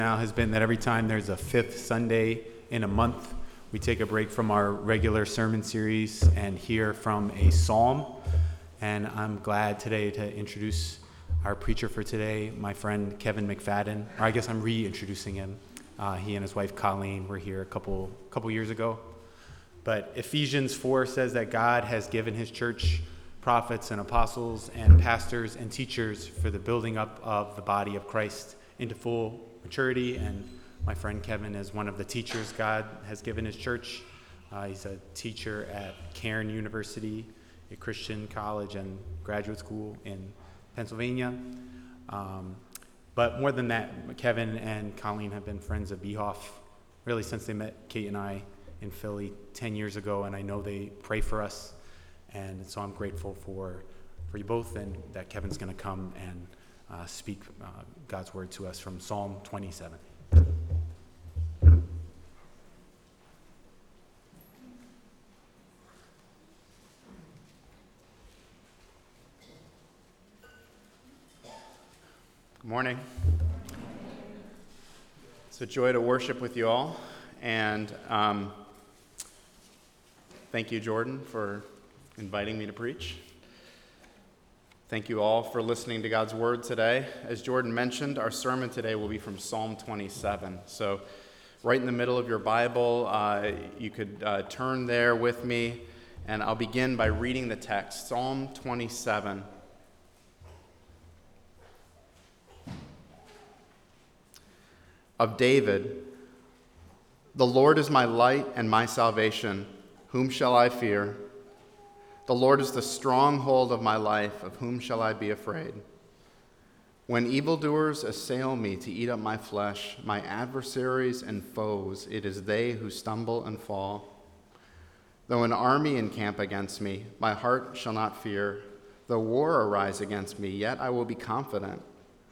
Now has been that every time there's a fifth Sunday in a month, we take a break from our regular sermon series and hear from a psalm. And I'm glad today to introduce our preacher for today, my friend Kevin McFadden. Or I guess I'm reintroducing him. He and his wife Colleen were here a couple years ago. But Ephesians 4 says that God has given his church prophets and apostles and pastors and teachers for the building up of the body of Christ into full maturity, and my friend Kevin is one of the teachers God has given his church. He's a teacher at Cairn University, a Christian college and graduate school in Pennsylvania. But more than that, Kevin and Colleen have been friends of Behoff really since they met Kate and I in Philly 10 years ago, and I know they pray for us, and so I'm grateful for you both, and that Kevin's going to come and speak God's word to us from Psalm 27. Good morning. It's a joy to worship with you all, and thank you, Jordan, for inviting me to preach. Thank you all for listening to God's word today. As Jordan mentioned, our sermon today will be from Psalm 27. So right in the middle of your Bible, you could turn there with me, and I'll begin by reading the text. Psalm 27. Of David, the Lord is my light and my salvation. Whom shall I fear? The Lord is the stronghold of my life. Of whom shall I be afraid? When evildoers assail me to eat up my flesh, my adversaries and foes, it is they who stumble and fall. Though an army encamp against me, my heart shall not fear. Though war arise against me, yet I will be confident.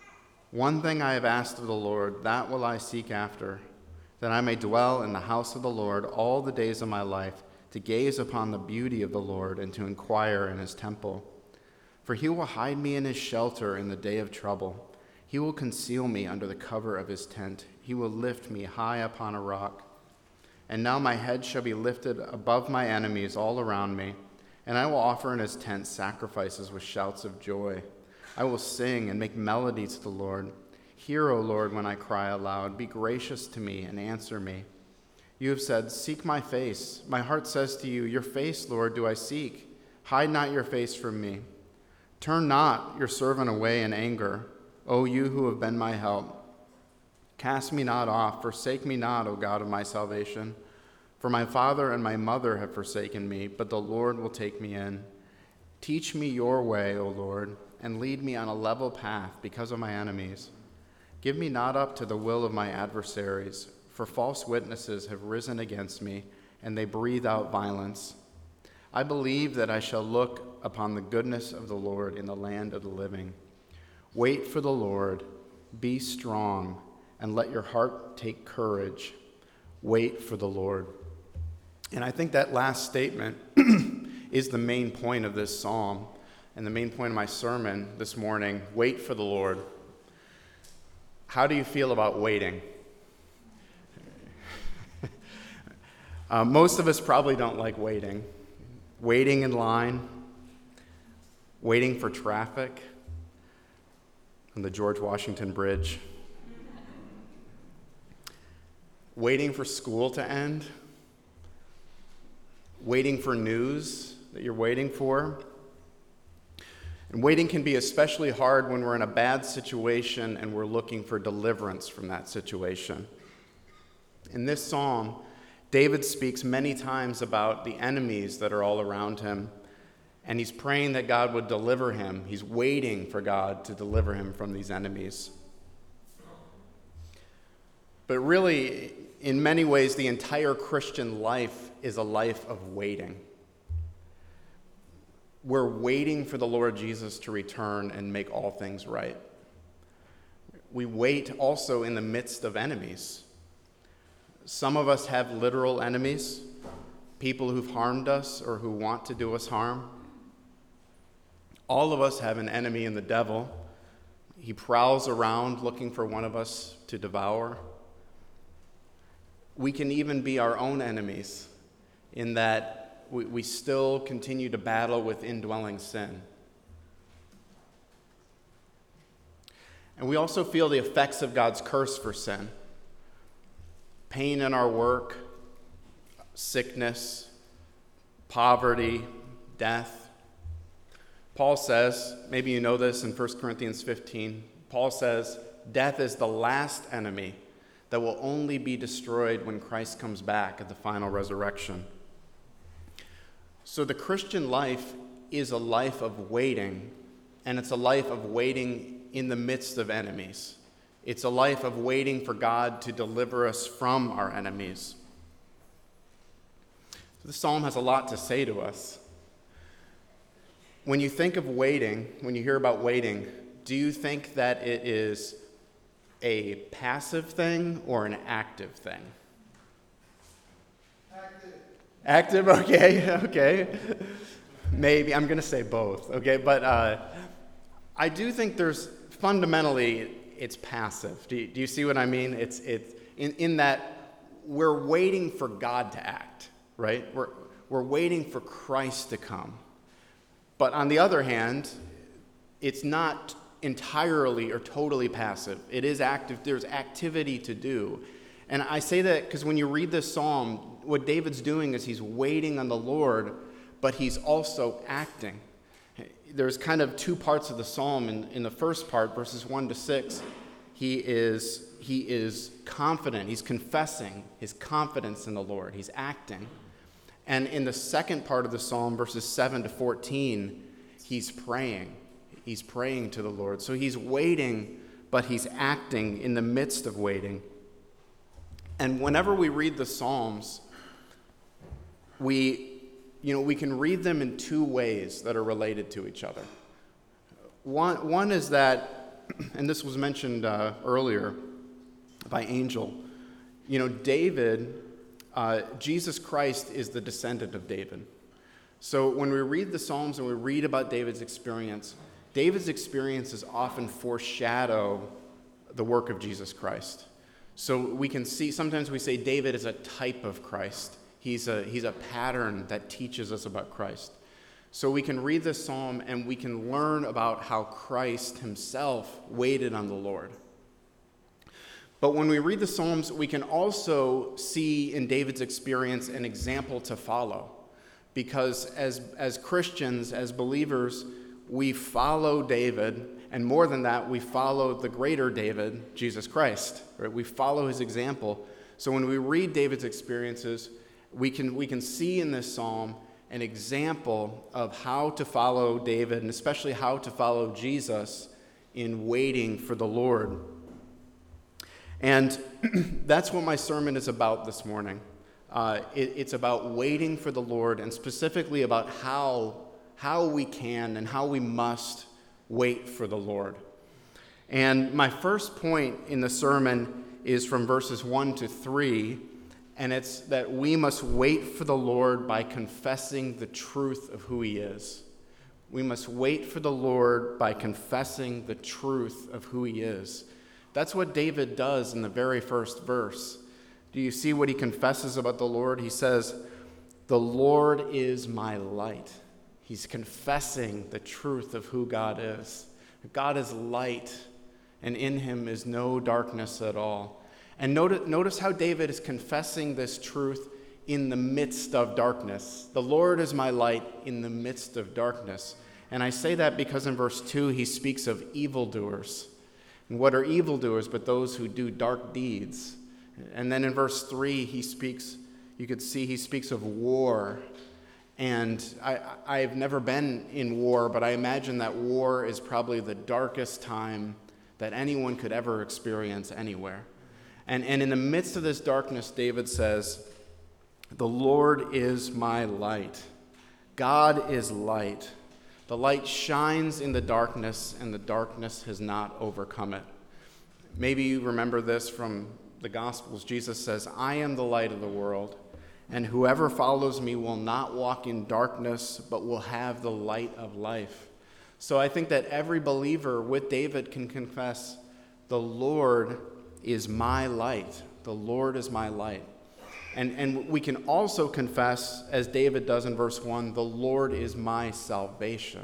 One thing I have asked of the Lord, that will I seek after, that I may dwell in the house of the Lord all the days of my life, to gaze upon the beauty of the Lord and to inquire in his temple. For he will hide me in his shelter in the day of trouble. He will conceal me under the cover of his tent. He will lift me high upon a rock. And now my head shall be lifted above my enemies all around me, and I will offer in his tent sacrifices with shouts of joy. I will sing and make melody to the Lord. Hear, O Lord, when I cry aloud. Be gracious to me and answer me. You have said, seek my face. My heart says to you, your face, Lord, do I seek. Hide not your face from me. Turn not your servant away in anger, O you who have been my help. Cast me not off, forsake me not, O God of my salvation. For my father and my mother have forsaken me, but the Lord will take me in. Teach me your way, O Lord, and lead me on a level path because of my enemies. Give me not up to the will of my adversaries, for false witnesses have risen against me, and they breathe out violence. I believe that I shall look upon the goodness of the Lord in the land of the living. Wait for the Lord, be strong, and let your heart take courage. Wait for the Lord. And I think that last statement is the main point of this psalm, and the main point of my sermon this morning. Wait for the Lord. How do you feel about waiting? Most of us probably don't like waiting. Waiting in line, waiting for traffic on the George Washington Bridge, waiting for school to end, waiting for news that you're waiting for. And waiting can be especially hard when we're in a bad situation and we're looking for deliverance from that situation. In this psalm, David speaks many times about the enemies that are all around him, and he's praying that God would deliver him. He's waiting for God to deliver him from these enemies. But really, in many ways, the entire Christian life is a life of waiting. We're waiting for the Lord Jesus to return and make all things right. We wait also in the midst of enemies. Some of us have literal enemies, people who've harmed us or who want to do us harm. All of us have an enemy in the devil. He prowls around looking for one of us to devour. We can even be our own enemies in that we still continue to battle with indwelling sin. And we also feel the effects of God's curse for sin. Pain in our work, sickness, poverty, death. Paul says, maybe you know this in 1 Corinthians 15, Paul says, death is the last enemy that will only be destroyed when Christ comes back at the final resurrection. So the Christian life is a life of waiting, and it's a life of waiting in the midst of enemies. It's a life of waiting for God to deliver us from our enemies. So this psalm has a lot to say to us. When you think of waiting, when you hear about waiting, do you think that it is a passive thing or an active thing? Active, okay. Maybe, I'm going to say both, okay? But I do think fundamentally, it's passive. Do you see what I mean? It's in that we're waiting for God to act, right? We're waiting for Christ to come. But on the other hand, it's not entirely or totally passive. It is active. There's activity to do. And I say that because when you read this psalm, what David's doing is he's waiting on the Lord, but he's also acting. There's kind of two parts of the psalm. In the first part, verses 1 to 6, he is confident. He's confessing his confidence in the Lord. He's acting. And in the second part of the psalm, verses 7 to 14, he's praying. He's praying to the Lord. So he's waiting, but he's acting in the midst of waiting. And whenever we read the Psalms, we can read them in two ways that are related to each other. One is that, and this was mentioned earlier by Angel, David, Jesus Christ is the descendant of David. So when we read the Psalms and we read about David's experiences often foreshadow the work of Jesus Christ. So we can see, sometimes we say David is a type of Christ. He's a pattern that teaches us about Christ. So we can read this psalm and we can learn about how Christ himself waited on the Lord. But when we read the Psalms, we can also see in David's experience an example to follow. Because as Christians, as believers, we follow David, and more than that, we follow the greater David, Jesus Christ. Right? We follow his example. So when we read David's experiences, we can see in this psalm an example of how to follow David, and especially how to follow Jesus in waiting for the Lord. And that's what my sermon is about this morning. It's about waiting for the Lord, and specifically about how we can and how we must wait for the Lord. And my first point in the sermon is from verses 1 to 3, and it's that we must wait for the Lord by confessing the truth of who he is. We must wait for the Lord by confessing the truth of who he is. That's what David does in the very first verse. Do you see what he confesses about the Lord? He says, "The Lord is my light." He's confessing the truth of who God is. God is light, and in him is no darkness at all. And notice how David is confessing this truth in the midst of darkness. The Lord is my light in the midst of darkness. And I say that because in verse 2, he speaks of evildoers. And what are evildoers but those who do dark deeds? And then in verse 3, he speaks of war. And I've never been in war, but I imagine that war is probably the darkest time that anyone could ever experience anywhere. And in the midst of this darkness, David says, "The Lord is my light." God is light. The light shines in the darkness, and the darkness has not overcome it. Maybe you remember this from the Gospels. Jesus says, "I am the light of the world, and whoever follows me will not walk in darkness, but will have the light of life." So I think that every believer with David can confess, the Lord is my light. The Lord is my light. And we can also confess, as David does in verse 1, the Lord is my salvation.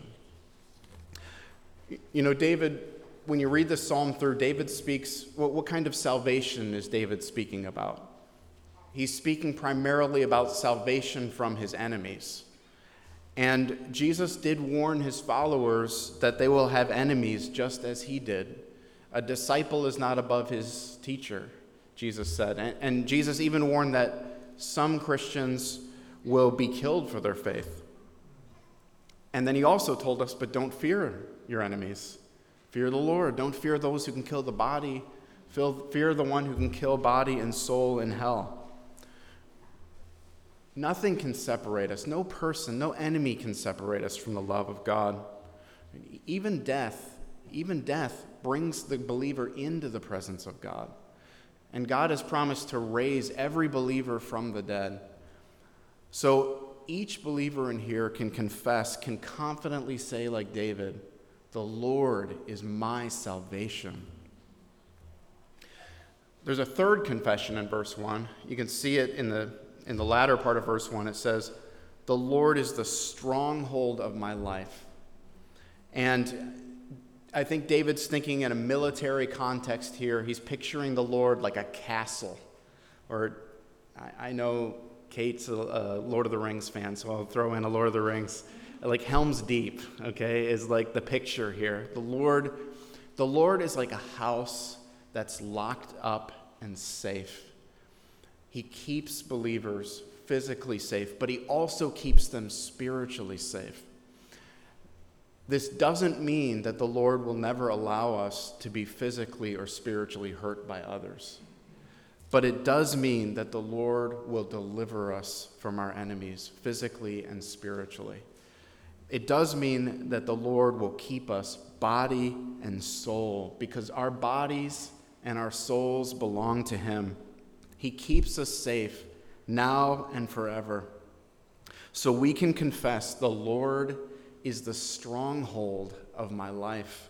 You know, David, when you read this psalm through, David speaks, what kind of salvation is David speaking about? He's speaking primarily about salvation from his enemies. And Jesus did warn his followers that they will have enemies just as he did. A disciple is not above his teacher, Jesus said. And Jesus even warned that some Christians will be killed for their faith. And then he also told us, but don't fear your enemies. Fear the Lord. Don't fear those who can kill the body. Fear the one who can kill body and soul in hell. Nothing can separate us. No person, no enemy can separate us from the love of God. Even death brings the believer into the presence of God. And God has promised to raise every believer from the dead. So each believer in here can confess, can confidently say like David, the Lord is my salvation. There's a third confession in verse 1. You can see it in the latter part of verse 1. It says, the Lord is the stronghold of my life. And I think David's thinking in a military context here. He's picturing the Lord like a castle. Or I know Kate's a Lord of the Rings fan, so I'll throw in a Lord of the Rings. Like Helm's Deep, okay, is like the picture here. The Lord is like a house that's locked up and safe. He keeps believers physically safe, but he also keeps them spiritually safe. This doesn't mean that the Lord will never allow us to be physically or spiritually hurt by others. But it does mean that the Lord will deliver us from our enemies physically and spiritually. It does mean that the Lord will keep us body and soul, because our bodies and our souls belong to him. He keeps us safe now and forever. So we can confess, the Lord is the stronghold of my life.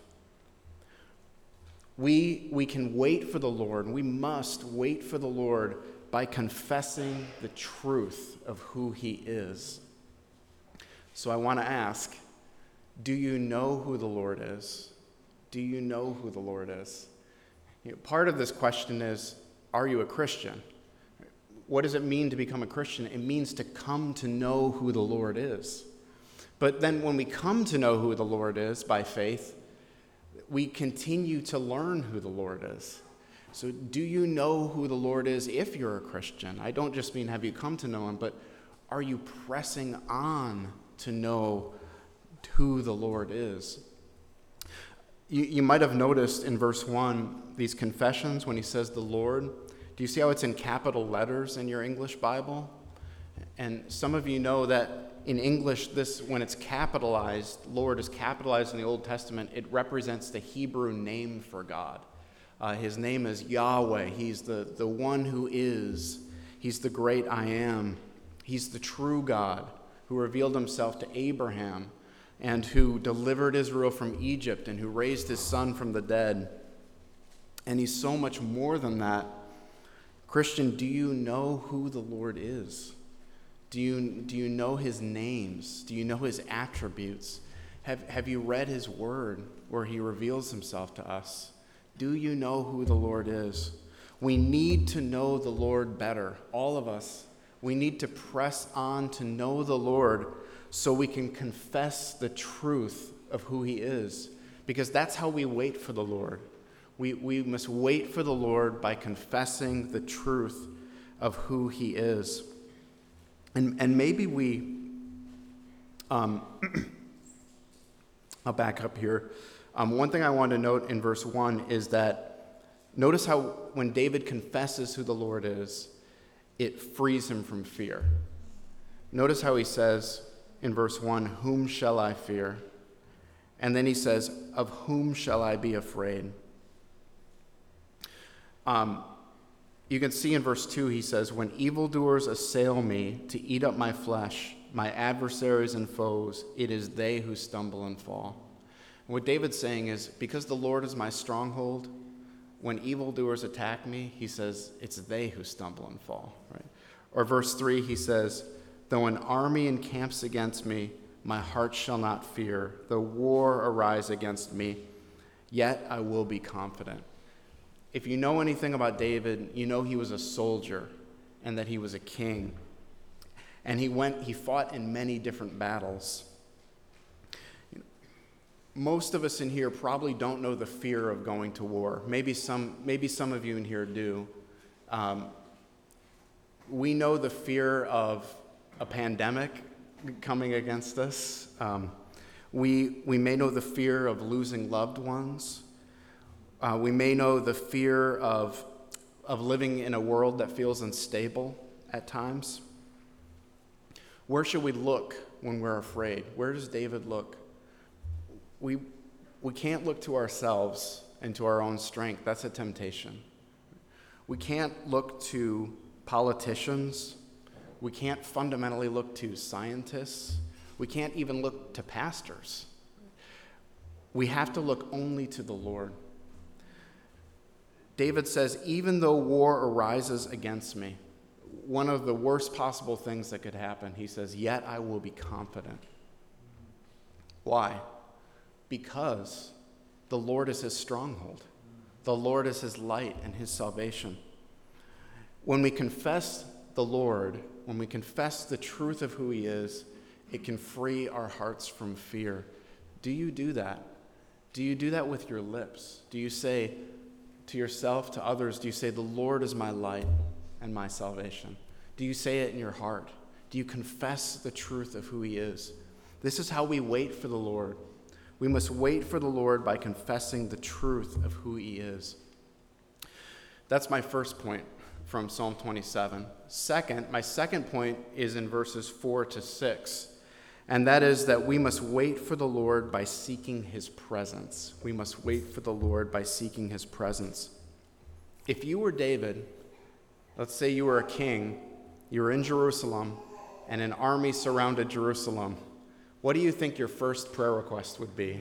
We can wait for the Lord. We must wait for the Lord by confessing the truth of who he is. So I want to ask, do you know who the Lord is? Do you know who the Lord is? Part of this question is, are you a Christian? What does it mean to become a Christian? It means to come to know who the Lord is. But then when we come to know who the Lord is by faith, we continue to learn who the Lord is. So do you know who the Lord is if you're a Christian? I don't just mean have you come to know him, but are you pressing on to know who the Lord is? You might have noticed in verse 1, these confessions, when he says the Lord, do you see how it's in capital letters in your English Bible? And some of you know that in English, this, when it's capitalized, Lord is capitalized in the Old Testament, it represents the Hebrew name for God. His name is Yahweh. He's the one who is. He's the great I am. He's the true God who revealed himself to Abraham and who delivered Israel from Egypt and who raised his son from the dead. And he's so much more than that. Christian, do you know who the Lord is? Do you know his names? Do you know his attributes? Have you read his word where he reveals himself to us? Do you know who the Lord is? We need to know the Lord better, all of us. We need to press on to know the Lord so we can confess the truth of who he is, because that's how we wait for the Lord. We must wait for the Lord by confessing the truth of who he is. And maybe I'll back up here. One thing I want to note in verse 1 is that notice how when David confesses who the Lord is, it frees him from fear. Notice how he says in verse 1, whom shall I fear? And then he says, of whom shall I be afraid? You can see in verse 2, he says, when evildoers assail me to eat up my flesh, my adversaries and foes, it is they who stumble and fall. What David's saying is, because the Lord is my stronghold, when evildoers attack me, he says, it's they who stumble and fall, right? Or verse 3, he says, though an army encamps against me, my heart shall not fear. Though war arise against me, yet I will be confident. If you know anything about David, you know he was a soldier and that he was a king. And he fought in many different battles. Most of us in here probably don't know the fear of going to war. Maybe some of you in here do. We know the fear of a pandemic coming against us. We may know the fear of losing loved ones. We may know the fear of living in a world that feels unstable at times. Where should we look when we're afraid? Where does David look? We can't look to ourselves and to our own strength. That's a temptation. We can't look to politicians. We can't fundamentally look to scientists. We can't even look to pastors. We have to look only to the Lord. David says, even though war arises against me, one of the worst possible things that could happen, he says, yet I will be confident. Why? Because the Lord is his stronghold. The Lord is his light and his salvation. When we confess the Lord, when we confess the truth of who he is, it can free our hearts from fear. Do you do that? Do you do that with your lips? Do you say to yourself, to others, do you say, the Lord is my light and my salvation? Do you say it in your heart? Do you confess the truth of who he is? This is how we wait for the Lord. We must wait for the Lord by confessing the truth of who he is. That's my first point from Psalm 27. My second point is in verses 4-6, and that is that we must wait for the Lord by seeking his presence. We must wait for the Lord by seeking his presence. If you were David, let's say you were a king, you were in Jerusalem, and an army surrounded Jerusalem, what do you think your first prayer request would be?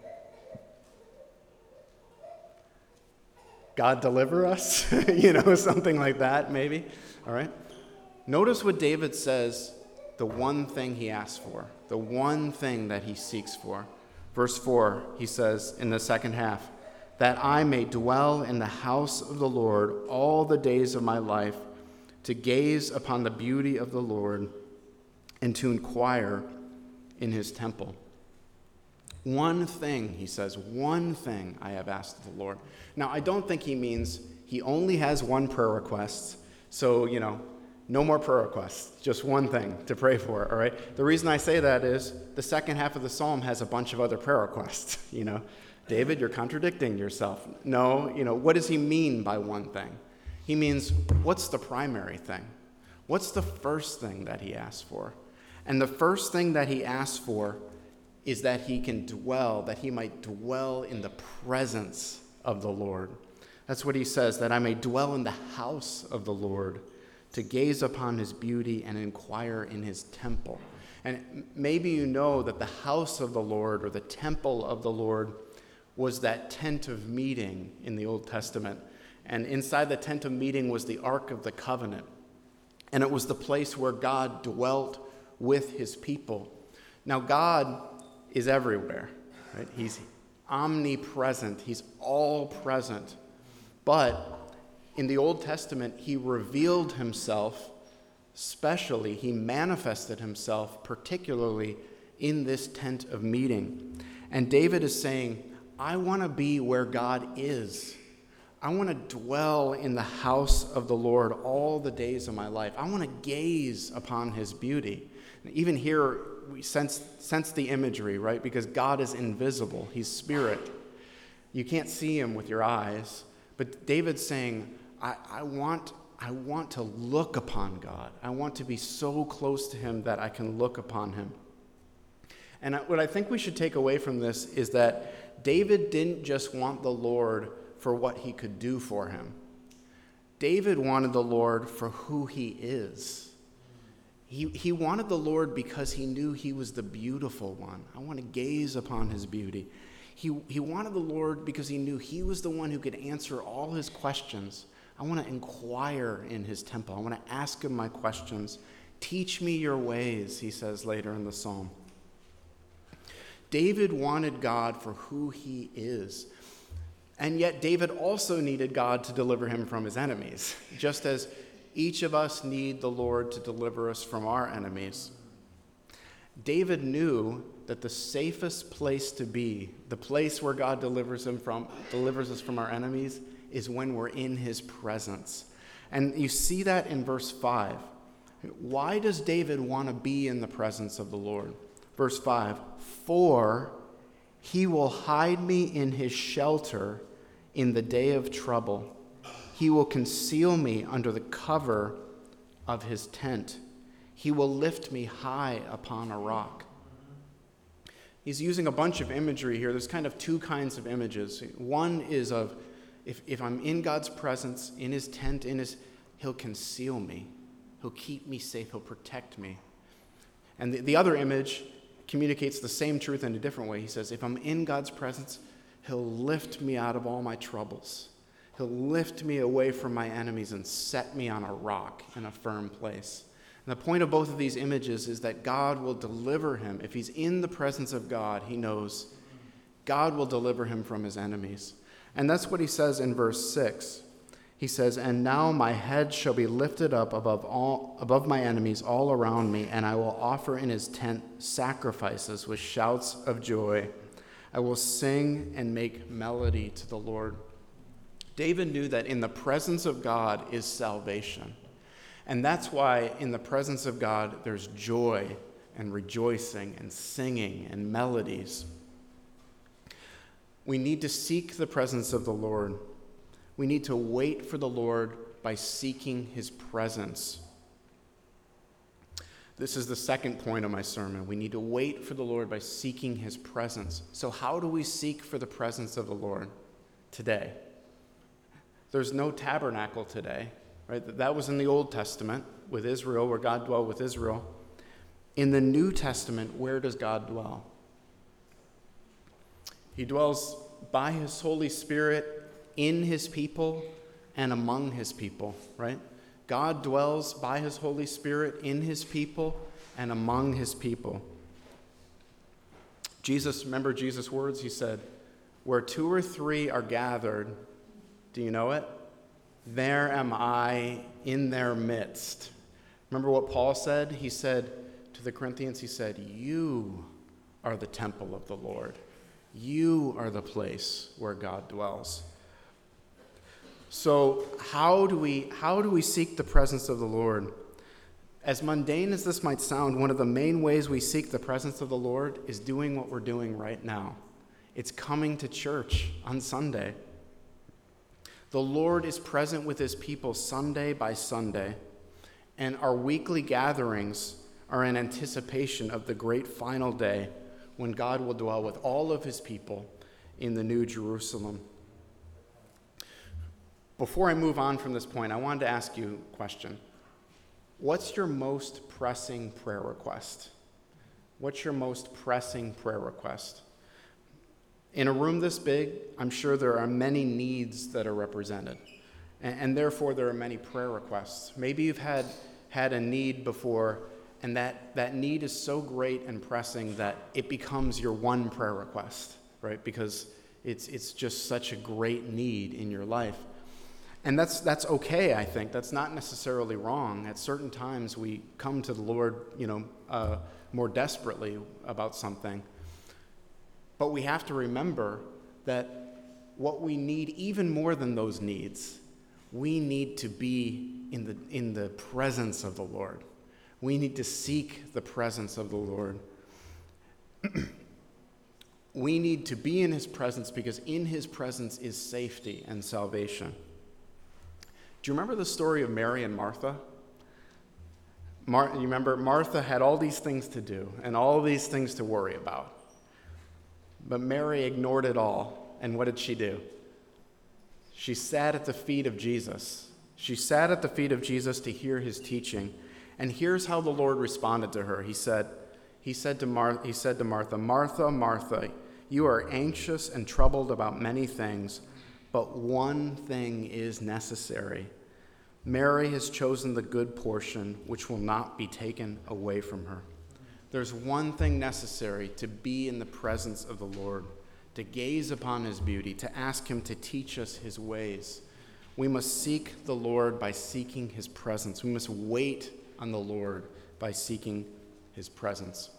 God deliver us? Something like that, maybe. All right. Notice what David says, the one thing he asks for, the one thing that he seeks for. Verse 4, he says in the second half, that I may dwell in the house of the Lord all the days of my life, to gaze upon the beauty of the Lord and to inquire in his temple. One thing, he says, one thing I have asked of the Lord. Now, I don't think he means he only has one prayer request, so, no more prayer requests, just one thing to pray for, all right? The reason I say that is the second half of the psalm has a bunch of other prayer requests, David, you're contradicting yourself. No, what does he mean by one thing? He means, what's the primary thing? What's the first thing that he asks for? And the first thing that he asks for is that he might dwell in the presence of the Lord. That's what he says, that I may dwell in the house of the Lord, to gaze upon his beauty and inquire in his temple. And maybe you know that the house of the Lord, or the temple of the Lord, was that tent of meeting in the Old Testament. And inside the tent of meeting was the Ark of the Covenant. And it was the place where God dwelt with his people. Now, God is everywhere, right? He's omnipresent. He's all present. But in the Old Testament, he revealed himself specially. He manifested himself particularly in this tent of meeting. And David is saying, I want to be where God is. I want to dwell in the house of the Lord all the days of my life. I want to gaze upon his beauty. Even here, we sense the imagery, right? Because God is invisible. He's spirit. You can't see him with your eyes. But David's saying, I want to look upon God. I want to be so close to him that I can look upon him. And what I think we should take away from this is that David didn't just want the Lord for what he could do for him. David wanted the Lord for who he is. He wanted the Lord because he knew he was the beautiful one. I want to gaze upon his beauty. He wanted the Lord because he knew he was the one who could answer all his questions. I want to inquire in his temple. I want to ask him my questions. Teach me your ways, he says later in the psalm. David wanted God for who he is. And yet David also needed God to deliver him from his enemies, just as each of us need the Lord to deliver us from our enemies. David knew that the safest place to be, the place where God delivers us from our enemies, is when we're in his presence. And you see that in verse 5. Why does David want to be in the presence of the Lord? Verse 5, for he will hide me in his shelter in the day of trouble. He will conceal me under the cover of his tent. He will lift me high upon a rock. He's using a bunch of imagery here. There's kind of two kinds of images. One is of if I'm in God's presence, in his tent, he'll conceal me. He'll keep me safe. He'll protect me. And the other image communicates the same truth in a different way. He says, if I'm in God's presence, he'll lift me out of all my troubles. He'll lift me away from my enemies and set me on a rock in a firm place. And the point of both of these images is that God will deliver him. If he's in the presence of God, he knows God will deliver him from his enemies. And that's what he says in verse 6. He says, and now my head shall be lifted up above my enemies all around me, and I will offer in his tent sacrifices with shouts of joy. I will sing and make melody to the Lord. David knew that in the presence of God is salvation. And that's why in the presence of God there's joy and rejoicing and singing and melodies. We need to seek the presence of the Lord. We need to wait for the Lord by seeking his presence. This is the second point of my sermon. We need to wait for the Lord by seeking his presence. So how do we seek for the presence of the Lord today? There's no tabernacle today, right? That was in the Old Testament with Israel, where God dwelled with Israel. In the New Testament, where does God dwell? He dwells by his Holy Spirit in his people and among his people, right? God dwells by his Holy Spirit in his people and among his people. Remember Jesus' words? He said, where 2 or 3 are gathered, do you know it? There am I in their midst. Remember what Paul said? He said to the Corinthians, he said, you are the temple of the Lord. You are the place where God dwells. So how do we seek the presence of the Lord? As mundane as this might sound, one of the main ways we seek the presence of the Lord is doing what we're doing right now. It's coming to church on Sunday. The Lord is present with his people Sunday by Sunday, and our weekly gatherings are in anticipation of the great final day when God will dwell with all of his people in the New Jerusalem. Before I move on from this point, I wanted to ask you a question. What's your most pressing prayer request? What's your most pressing prayer request? In a room this big, I'm sure there are many needs that are represented, and therefore there are many prayer requests. Maybe you've had a need before, and that need is so great and pressing that it becomes your one prayer request, right? Because it's just such a great need in your life. And that's okay, I think. That's not necessarily wrong. At certain times we come to the Lord, more desperately about something. But we have to remember that what we need, even more than those needs, we need to be in the presence of the Lord. We need to seek the presence of the Lord. We need to be in his presence because in his presence is safety and salvation. Do you remember the story of Mary and Martha? You remember Martha had all these things to do and all these things to worry about. But Mary ignored it all. And what did she do? She sat at the feet of Jesus. She sat at the feet of Jesus to hear his teaching. And here's how the Lord responded to her. He said to Martha, Martha, Martha, You are anxious and troubled about many things, but one thing is necessary. Mary has chosen the good portion, which will not be taken away from her. There's one thing necessary to be in the presence of the Lord, to gaze upon his beauty, to ask him to teach us his ways. We must seek the Lord by seeking his presence. We must wait on the Lord by seeking his presence.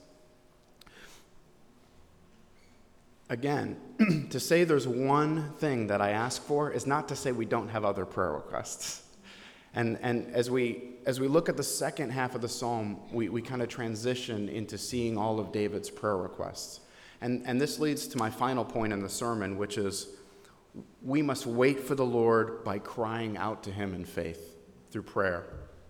Again, to say there's one thing that I ask for is not to say we don't have other prayer requests. And as we look at the second half of the psalm, we kind of transition into seeing all of David's prayer requests. And this leads to my final point in the sermon, which is we must wait for the Lord by crying out to him in faith through prayer.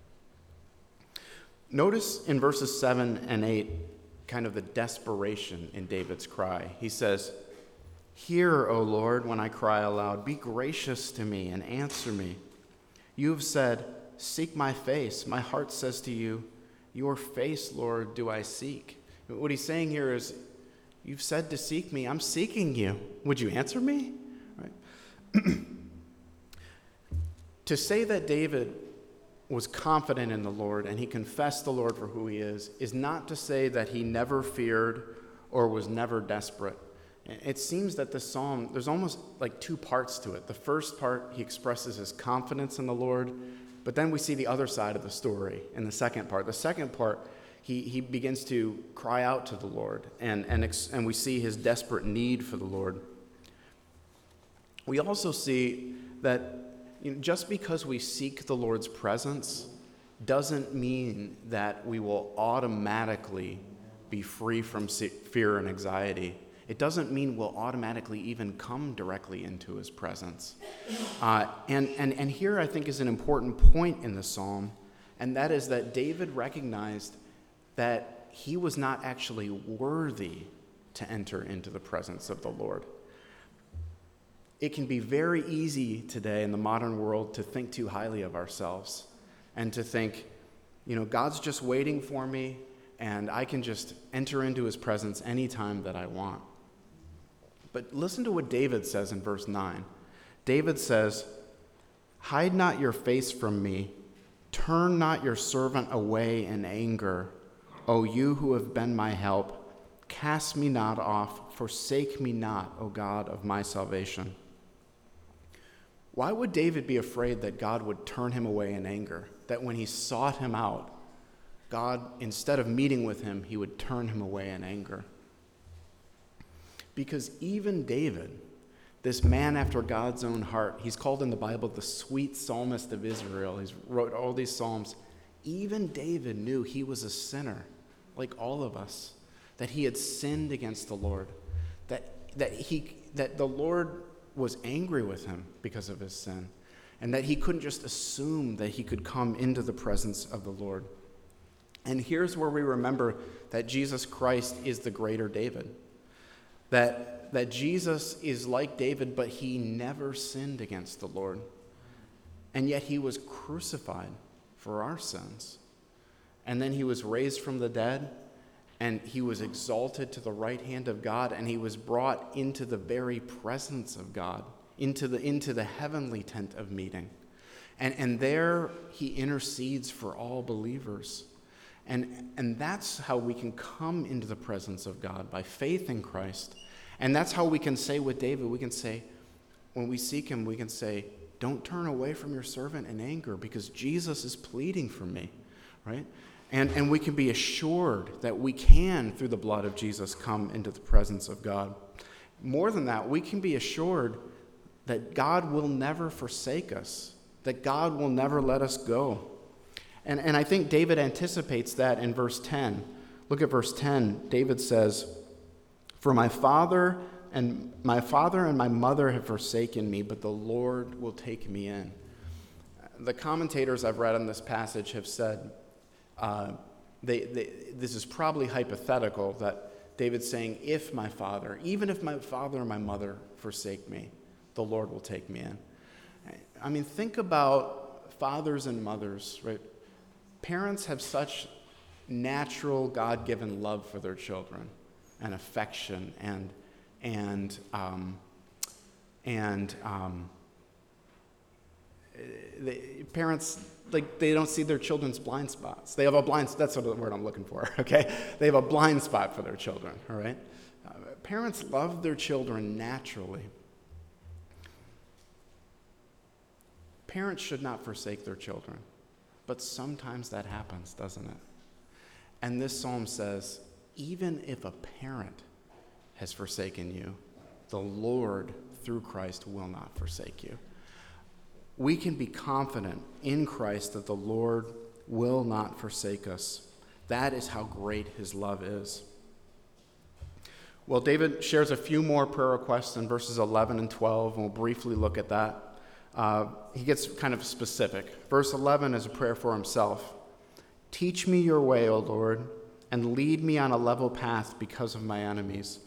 Notice in verses 7 and 8 kind of the desperation in David's cry. He says, "Hear, O Lord, when I cry aloud. Be gracious to me and answer me. You have said, 'Seek my face.' My heart says to you, 'Your face, Lord, do I seek.'" What he's saying here is, you've said to seek me. I'm seeking you. Would you answer me? Right? To say that David was confident in the Lord and he confessed the Lord for who he is not to say that he never feared or was never desperate. It seems that this psalm, there's almost like two parts to it. The first part, he expresses his confidence in the Lord, but then we see the other side of the story in the second part. The second part, he begins to cry out to the Lord, and we see his desperate need for the Lord. We also see that just because we seek the Lord's presence doesn't mean that we will automatically be free from fear and anxiety. It doesn't mean we'll automatically even come directly into his presence. And here I think is an important point in the psalm, and that is that David recognized that he was not actually worthy to enter into the presence of the Lord. It can be very easy today in the modern world to think too highly of ourselves and to think, God's just waiting for me and I can just enter into his presence anytime that I want. But listen to what David says in verse 9. David says, "Hide not your face from me. Turn not your servant away in anger. O you who have been my help, cast me not off. Forsake me not, O God of my salvation." Why would David be afraid that God would turn him away in anger? That when he sought him out, God, instead of meeting with him, he would turn him away in anger? Because even David, this man after God's own heart, he's called in the Bible the sweet psalmist of Israel. He's wrote all these psalms. Even David knew he was a sinner, like all of us, that he had sinned against the Lord, that the Lord was angry with him because of his sin, and that he couldn't just assume that he could come into the presence of the Lord. And here's where we remember that Jesus Christ is the greater David, that Jesus is like David, but he never sinned against the Lord, and yet he was crucified for our sins, and then he was raised from the dead, and he was exalted to the right hand of God, and he was brought into the very presence of God, into the heavenly tent of meeting. And there he intercedes for all believers. And that's how we can come into the presence of God, by faith in Christ. And that's how we can say with David, we can say, when we seek him, we can say, "Don't turn away from your servant in anger, because Jesus is pleading for me," right? And we can be assured that we can, through the blood of Jesus, come into the presence of God. More than that, we can be assured that God will never forsake us, that God will never let us go. And I think David anticipates that in verse 10. Look at verse 10. David says, "For my father and my mother have forsaken me, but the Lord will take me in." The commentators I've read on this passage have said, this is probably hypothetical, that David's saying, even if my father and my mother forsake me, the Lord will take me in. I mean, think about fathers and mothers, right? Parents have such natural, God-given love for their children and affection, and parents, like, they don't see their children's blind spots. They have a blind, that's sort of the word I'm looking for, okay? They have a blind spot for their children, all right? Parents love their children naturally. Parents should not forsake their children, but sometimes that happens, doesn't it? And this psalm says, even if a parent has forsaken you, the Lord, through Christ, will not forsake you. We can be confident in Christ that the Lord will not forsake us. That is how great his love is. Well, David shares a few more prayer requests in verses 11 and 12, and we'll briefly look at that. He gets kind of specific. Verse 11 is a prayer for himself. Teach me your way, O Lord, and lead me on a level path because of my enemies.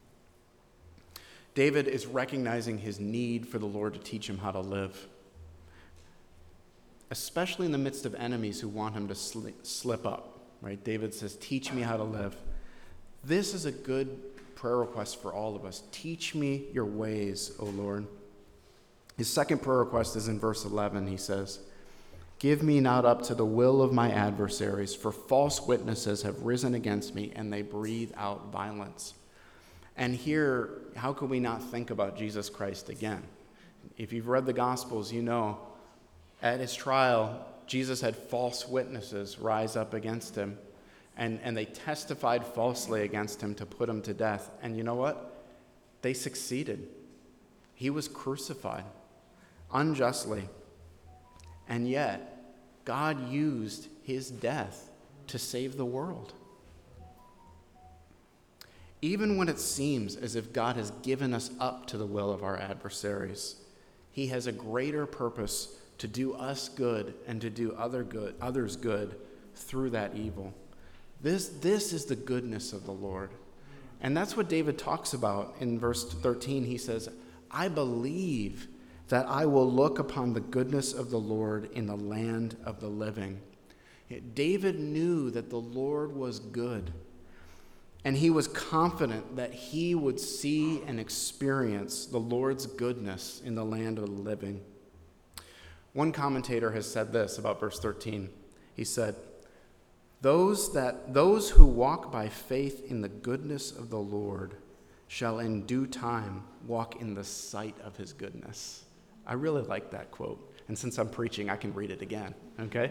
David is recognizing his need for the Lord to teach him how to live, especially in the midst of enemies who want him to slip up, right? David says, teach me how to live. This is a good prayer request for all of us. Teach me your ways, O Lord. His second prayer request is in verse 11. He says, give me not up to the will of my adversaries, for false witnesses have risen against me, and they breathe out violence. And here, how could we not think about Jesus Christ again? If you've read the Gospels, you know, at his trial, Jesus had false witnesses rise up against him, and they testified falsely against him to put him to death. And you know what? They succeeded. He was crucified unjustly. And yet, God used his death to save the world. Even when it seems as if God has given us up to the will of our adversaries, he has a greater purpose to do us good and to do others good through that evil. This is the goodness of the Lord. And that's what David talks about in verse 13. He says, I believe that I will look upon the goodness of the Lord in the land of the living. David knew that the Lord was good, and he was confident that he would see and experience the Lord's goodness in the land of the living. One commentator has said this about verse 13. He said, those who walk by faith in the goodness of the Lord shall in due time walk in the sight of his goodness. I really like that quote. And since I'm preaching, I can read it again, okay?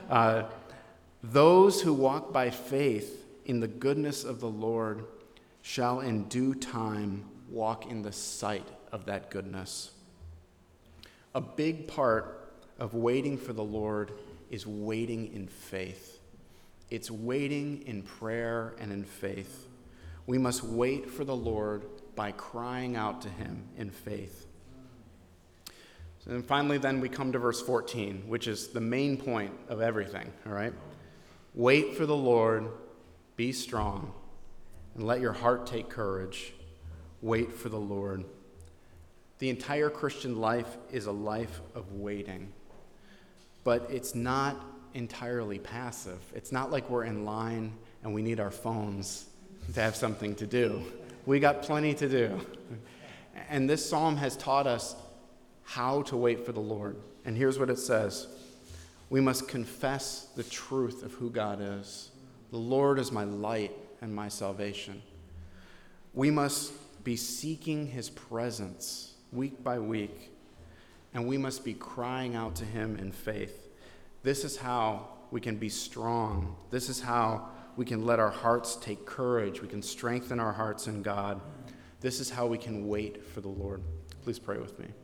Those who walk by faith in the goodness of the Lord shall in due time walk in the sight of that goodness. A big part of waiting for the Lord is waiting in faith. It's waiting in prayer and in faith. We must wait for the Lord by crying out to him in faith. And finally, then we come to verse 14, which is the main point of everything, all right? Wait for the Lord, be strong, and let your heart take courage. Wait for the Lord. The entire Christian life is a life of waiting, but it's not entirely passive. It's not like we're in line and we need our phones to have something to do. We got plenty to do. And this psalm has taught us how to wait for the Lord. And here's what it says. We must confess the truth of who God is. The Lord is my light and my salvation. We must be seeking his presence week by week, and we must be crying out to him in faith. This is how we can be strong. This is how we can let our hearts take courage. We can strengthen our hearts in God. This is how we can wait for the Lord. Please pray with me.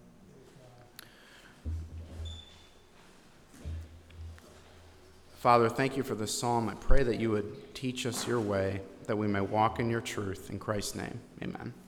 Father, thank you for this psalm. I pray that you would teach us your way, that we may walk in your truth. In Christ's name, amen.